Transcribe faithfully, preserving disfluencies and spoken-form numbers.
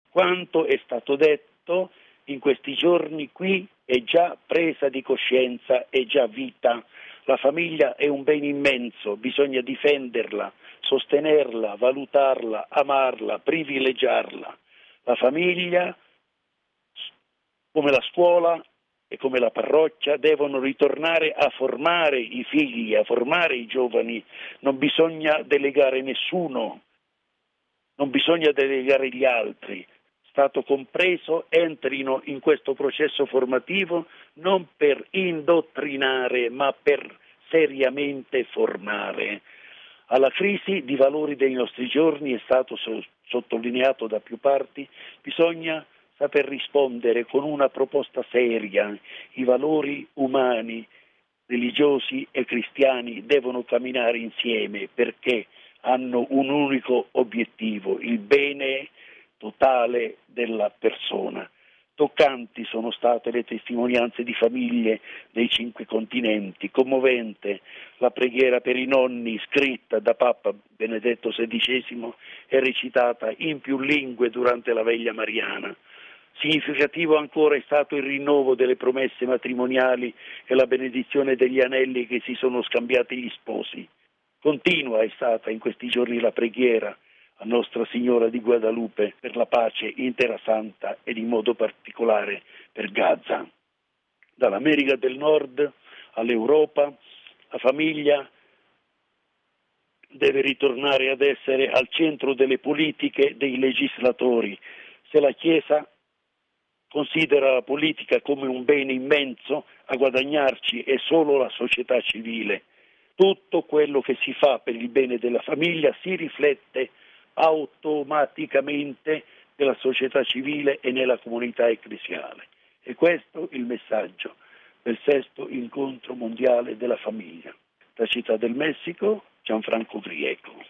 Quanto è stato detto in questi giorni qui è già presa di coscienza, è già vita. La famiglia è un bene immenso, bisogna difenderla, sostenerla, valutarla, amarla, privilegiarla. La famiglia, come la scuola e come la parrocchia, devono ritornare a formare i figli, a formare i giovani. Non bisogna delegare nessuno, non bisogna delegare gli altri. Stato compreso, entrino in questo processo formativo non per indottrinare, ma per seriamente formare. Alla crisi di valori dei nostri giorni, è stato so- sottolineato da più parti, bisogna saper rispondere con una proposta seria. I valori umani, religiosi e cristiani devono camminare insieme perché hanno un unico obiettivo, il bene totale della persona. Toccanti sono state le testimonianze di famiglie dei cinque continenti, commovente la preghiera per i nonni scritta da Papa Benedetto sedicesimo e recitata in più lingue durante la veglia mariana. Significativo ancora è stato il rinnovo delle promesse matrimoniali e la benedizione degli anelli che si sono scambiati gli sposi. Continua è stata in questi giorni la preghiera a Nostra Signora di Guadalupe per la pace in Terra Santa ed in modo particolare per Gaza. Dall'America del Nord all'Europa, la famiglia deve ritornare ad essere al centro delle politiche dei legislatori. Se la Chiesa considera la politica come un bene immenso, a guadagnarci è solo la società civile. Tutto quello che si fa per il bene della famiglia si riflette automaticamente nella società civile e nella comunità ecclesiale. E questo è il messaggio del sesto incontro mondiale della famiglia. Da Città del Messico, Gianfranco Grieco.